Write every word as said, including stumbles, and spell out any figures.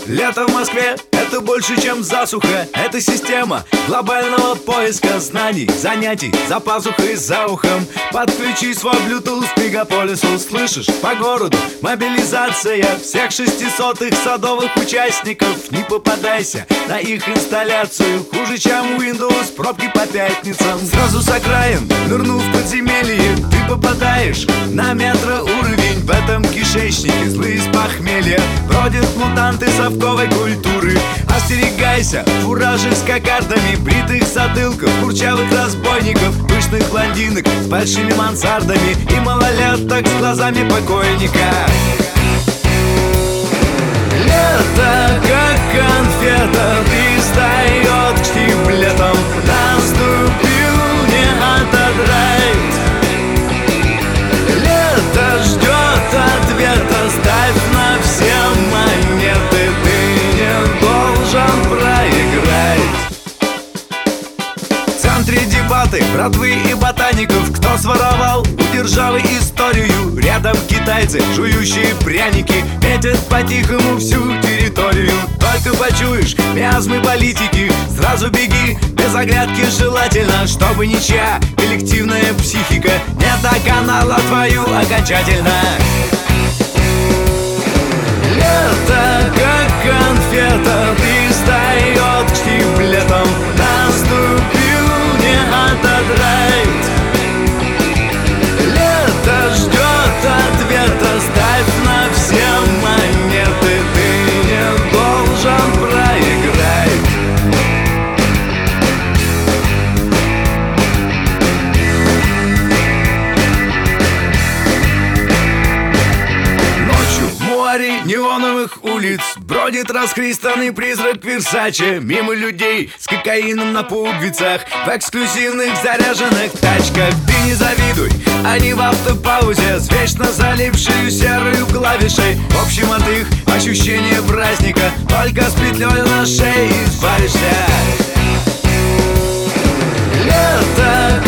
Лето в Москве — это больше, чем засуха. Это система глобального поиска знаний, занятий за пазухой, за ухом. Подключи свой Bluetooth к мегаполису. Слышишь? По городу мобилизация всех шестисотых садовых участников. Не попадайся на их инсталляцию. Хуже, чем Windows, пробки по пятницам. Сразу с окраин, нырнув в подземелье, ты попадаешь на метроуровень. В этом кишечнике злые с похмелья бродят мутанты совковой культуры. Остерегайся фуражек с кокардами, бритых затылков, курчавых разбойников, пышных блондинок с большими мансардами и малолеток с глазами покойника. Лето, как конфета, пристает к штиблетам. Наступил, не отодрать. Лето ждет ответа, ставь на все монеты, ты не должен проиграть. В центре дебаты братвы и ботаников. Кто своровал у державы историю? Рядом китайцы, жующие пряники, метят по-тихому всю территорию. Только почуешь миазмы политики, сразу беги, без оглядки желательно, чтобы ничья коллективная психика не доконала твою окончательно. Лето, как конфета, пристает к штиблетам. Наступил, не отодрать. Лето ждет ответа, ставь на все монеты, ты не должен проиграть. Ночью в море неоновых улиц бродит расхристанный призрак Версаче. Мимо людей с кокаином на пуговицах, в эксклюзивных заряженных тачках. Ты не завидуй, они в автопаузе с вечно залипшей серою клавишей. В общем, от их ощущения праздника только с петлей на шее избавишься. Лето,